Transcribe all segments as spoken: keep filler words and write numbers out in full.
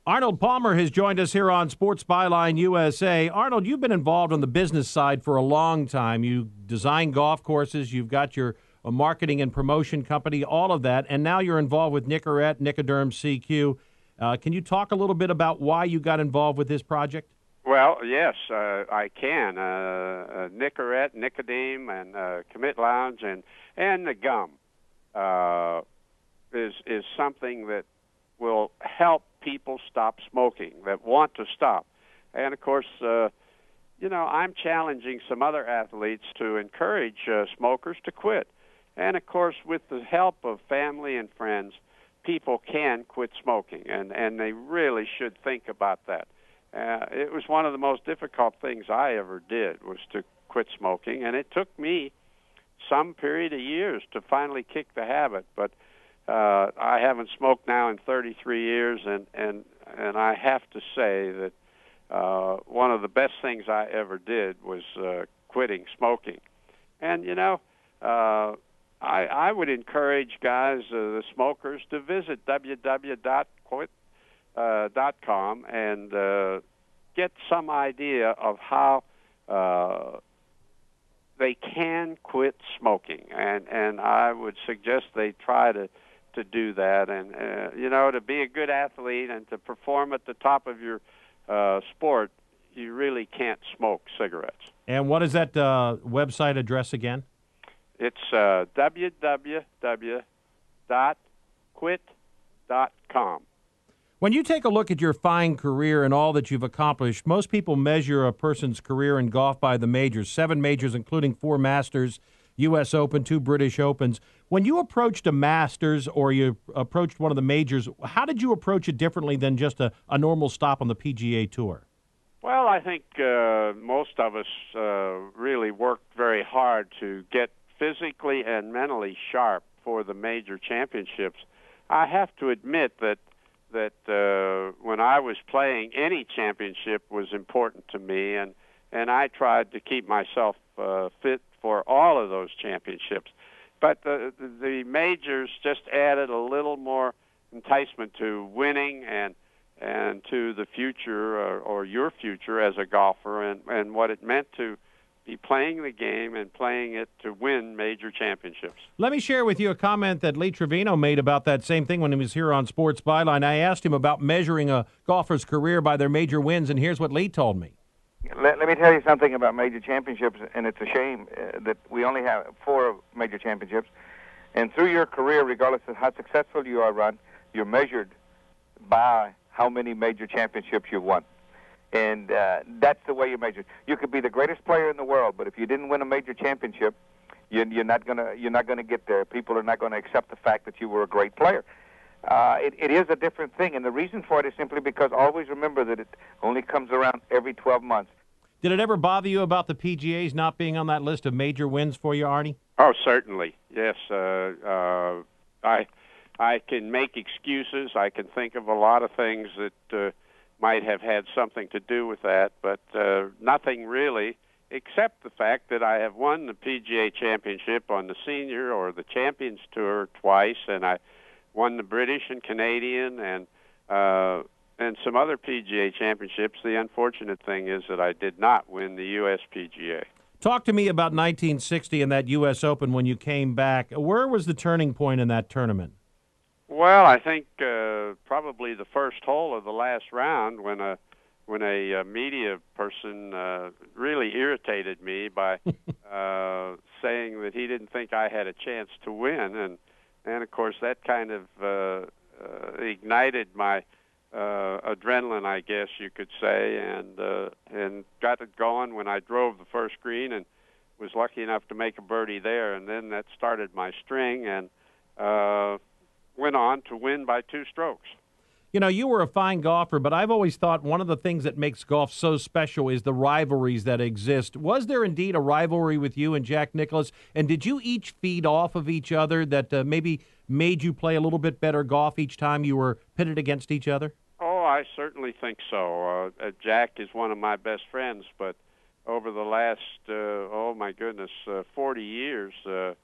Arnold Palmer has joined us here on Sports Byline U S A. Arnold, you've been involved on the business side for a long time. You design golf courses. You've got your uh, marketing and promotion company, all of that, and now you're involved with Nicorette, Nicoderm C Q. Uh, can you talk a little bit about why you got involved with this project? Well, yes, uh, I can. Uh, uh, Nicorette, Nicodeme, and uh, Commit Lounge, and and the gum uh, is is something that will help people stop smoking that want to stop. And of course, uh, you know, I'm challenging some other athletes to encourage uh, smokers to quit. And of course, with the help of family and friends, people can quit smoking, and and they really should think about that. Uh, it was one of the most difficult things I ever did, was to quit smoking, and it took me some period of years to finally kick the habit. But uh, I haven't smoked now in thirty-three years, and, and, and I have to say that uh, one of the best things I ever did was uh, quitting smoking. And, you know, uh, I, I would encourage guys, uh, the smokers, to visit w w w dot quit dot com and uh, get some idea of how uh, they can quit smoking. And, and I would suggest they try to, to do that. And, uh, you know, to be a good athlete and to perform at the top of your uh, sport, you really can't smoke cigarettes. And what is that uh, website address again? It's uh, w w w dot quit dot com. When you take a look at your fine career and all that you've accomplished, most people measure a person's career in golf by the majors, seven majors, including four Masters, U S Open, two British Opens. When you approached a Masters or you approached one of the majors, how did you approach it differently than just a, a normal stop on the P G A Tour? Well, I think uh, most of us uh, really worked very hard to get physically and mentally sharp for the major championships. I have to admit that that uh, when I was playing, any championship was important to me, and, and I tried to keep myself uh, fit for all of those championships. But the, the majors just added a little more enticement to winning and and to the future or, or your future as a golfer, and, and what it meant to be playing the game and playing it to win major championships. Let me share with you a comment that Lee Trevino made about that same thing when he was here on Sports Byline. I asked him about measuring a golfer's career by their major wins, and here's what Lee told me. Let, let me tell you something about major championships, and it's a shame uh, that we only have four major championships. And through your career, regardless of how successful you are, Ron, you're measured by how many major championships you've won. And uh, that's the way you measure it. You could be the greatest player in the world, but if you didn't win a major championship, you're, you're not gonna you're not gonna get there. People are not gonna accept the fact that you were a great player. Uh, it, it is a different thing, and the reason for it is simply because always remember that it only comes around every twelve months. Did it ever bother you about the P G A's not being on that list of major wins for you, Arnie? Oh, certainly, yes. Uh, uh, I I can make excuses. I can think of a lot of things that uh, might have had something to do with that, but uh, nothing really, except the fact that I have won the P G A Championship on the Senior or the Champions Tour twice, and I won the British and Canadian and uh, and some other P G A championships. The unfortunate thing is that I did not win the U S P G A. Talk to me about nineteen sixty and that U S Open when you came back. Where was the turning point in that tournament? Well, I think uh, probably the first hole of the last round when a when a, uh media person uh, really irritated me by uh, saying that he didn't think I had a chance to win, and and of course that kind of uh, uh, ignited my uh, adrenaline, I guess you could say, and uh, and got it going when I drove the first green and was lucky enough to make a birdie there, and then that started my string, and uh, went on to win by two strokes. You know, you were a fine golfer, but I've always thought one of the things that makes golf so special is the rivalries that exist. Was there indeed a rivalry with you and Jack Nicklaus, and did you each feed off of each other that uh, maybe made you play a little bit better golf each time you were pitted against each other? Oh, I certainly think so. Uh, Jack is one of my best friends, but over the last, uh, oh my goodness, uh, forty years, uh,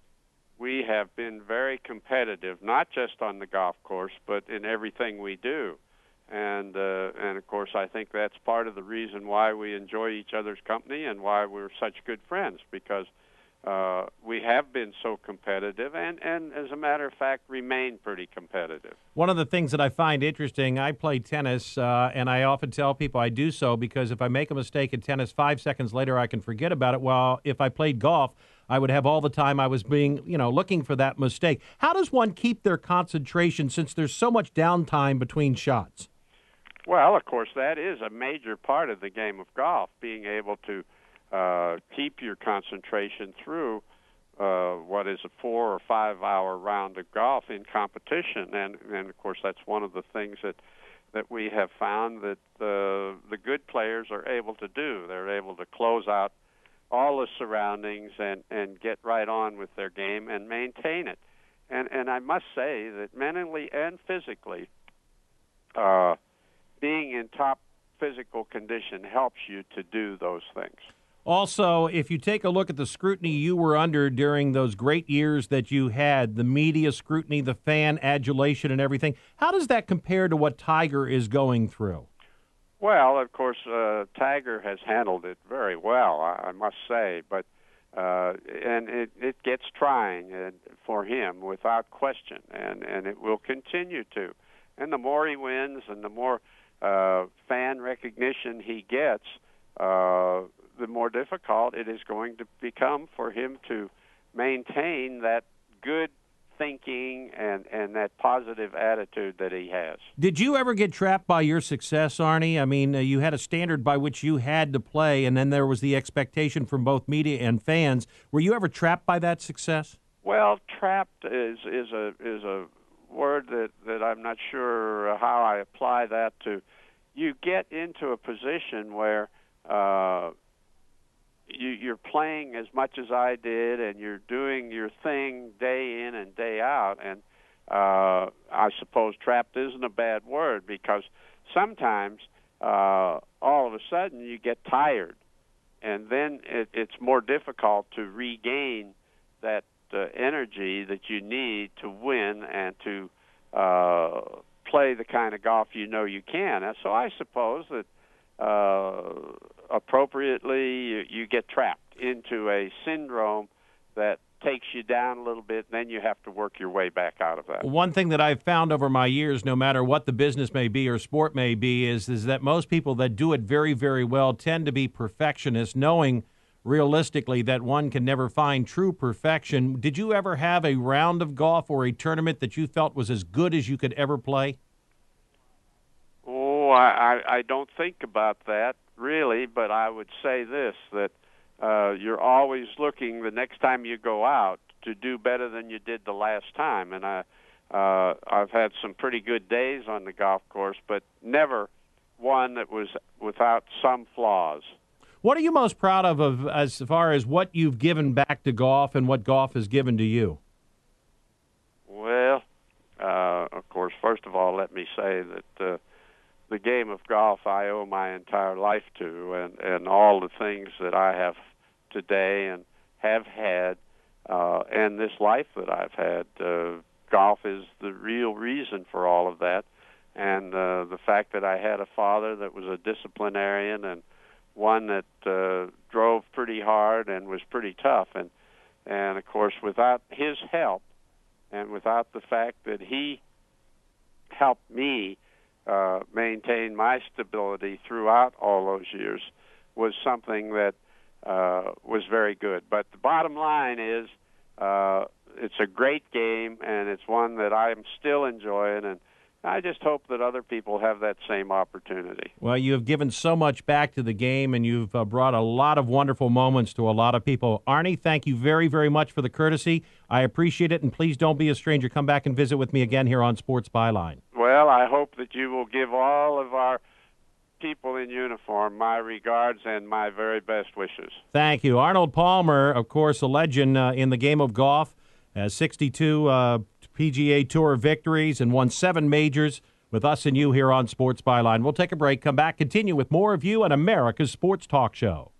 we have been very competitive, not just on the golf course, but in everything we do. And uh, and of course, I think that's part of the reason why we enjoy each other's company and why we're such good friends, because uh, we have been so competitive and, and, as a matter of fact, remain pretty competitive. One of the things that I find interesting, I play tennis, uh, and I often tell people I do so because if I make a mistake in tennis, five seconds later I can forget about it. While if I played golf, I would have all the time I was being, you know, looking for that mistake. How does one keep their concentration since there's so much downtime between shots? Well, of course, that is a major part of the game of golf, being able to uh, keep your concentration through uh, what is a four or five hour round of golf in competition. And, and of course, that's one of the things that, that we have found that uh, the good players are able to do. They're able to close out all the surroundings and, and get right on with their game and maintain it. And, and I must say that mentally and physically, uh, being in top physical condition helps you to do those things. Also, if you take a look at the scrutiny you were under during those great years that you had, the media scrutiny, the fan adulation and everything, how does that compare to what Tiger is going through? Well, of course, uh, Tiger has handled it very well, I, I must say, but uh, and it, it gets trying and, for him without question, and, and it will continue to. And the more he wins and the more uh, fan recognition he gets, uh, the more difficult it is going to become for him to maintain that good thinking and, and that positive attitude that he has. Did you ever get trapped by your success, Arnie? I mean, uh, you had a standard by which you had to play, and then there was the expectation from both media and fans. Were you ever trapped by that success? Well, trapped is is a is a word that, that I'm not sure how I apply that to. You get into a position where uh, you, you're playing as much as I did, and you're doing your thing day in and day out. And uh, I suppose trapped isn't a bad word, because sometimes uh, all of a sudden you get tired, and then it, it's more difficult to regain that uh, energy that you need to win and to uh, play the kind of golf you know you can. And so I suppose that uh, appropriately you, you get trapped into a syndrome that takes you down a little bit, and then you have to work your way back out of that. One thing that I've found over my years, no matter what the business may be or sport may be, is, is that most people that do it very, very well tend to be perfectionists, knowing realistically that one can never find true perfection. Did you ever have a round of golf or a tournament that you felt was as good as you could ever play? Oh, I, I don't think about that, really, but I would say this, that uh, you're always looking the next time you go out to do better than you did the last time. And I, uh, I've had some pretty good days on the golf course, but never one that was without some flaws. What are you most proud of, of as far as what you've given back to golf and what golf has given to you? Well, uh, of course, first of all, let me say that uh, the game of golf I owe my entire life to, and, and all the things that I have today and have had, uh, and this life that I've had. Uh, golf is the real reason for all of that, and uh, the fact that I had a father that was a disciplinarian and one that uh, drove pretty hard and was pretty tough. And, and, of course, without his help and without the fact that he helped me uh, maintain my stability throughout all those years, was something that uh, was very good. But the bottom line is uh, it's a great game, and it's one that I'm still enjoying, and I just hope that other people have that same opportunity. Well, you have given so much back to the game, and you've uh, brought a lot of wonderful moments to a lot of people. Arnie, thank you very, very much for the courtesy. I appreciate it, and please don't be a stranger. Come back and visit with me again here on Sports Byline. Well, I hope that you will give all of our people in uniform my regards and my very best wishes. Thank you. Arnold Palmer, of course, a legend uh, in the game of golf, has sixty-two uh, P G A Tour victories and won seven majors with us and you here on Sports Byline. We'll take a break, come back, continue with more of you on America's Sports Talk Show.